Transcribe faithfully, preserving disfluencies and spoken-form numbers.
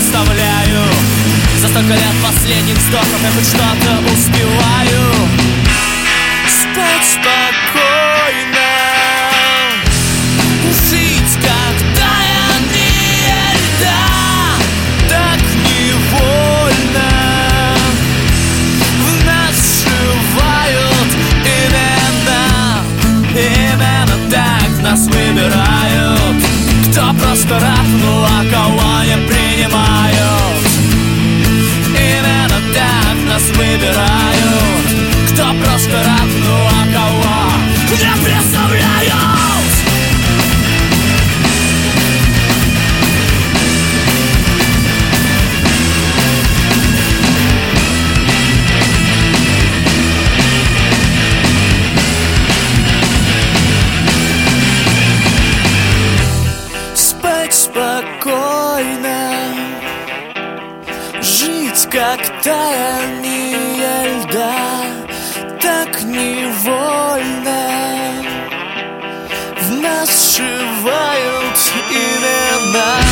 представляю. За столько лет последних вздохов я хоть что-то успеваю. Спать спокойно, жить как таяние льда, так невольно в нас сшивают имена. Именно так нас выбирают. Кто просто рад, ну а кого не принимают. Именно так нас выбирают. Кто просто рад, ну а кого не представляют. Спать спокойно, жить как таяние льда, так невольно в нас сшивают имена.